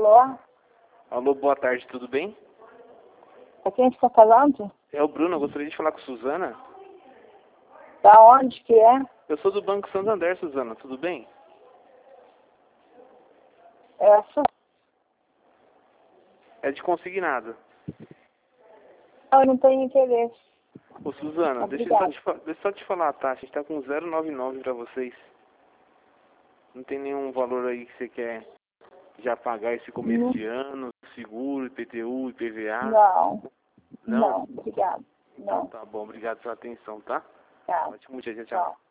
Alô? Alô, boa tarde, tudo bem? É quem está falando? É o Bruno, eu gostaria de falar com Suzana. Da onde que é? Eu sou do Banco Santander, Suzana, tudo bem? Essa? É de consignado. Eu não tenho interesse. Ô, Suzana, deixa eu só te falar a taxa, a gente tá com 0,99 pra vocês. Não tem nenhum valor aí que você quer já pagar esse começo de ano, seguro, IPTU, IPVA? Não. Não? Não, obrigado. Então Não. tá bom, obrigado pela atenção, tá? Tchau. Ótimo dia, tchau. Tchau.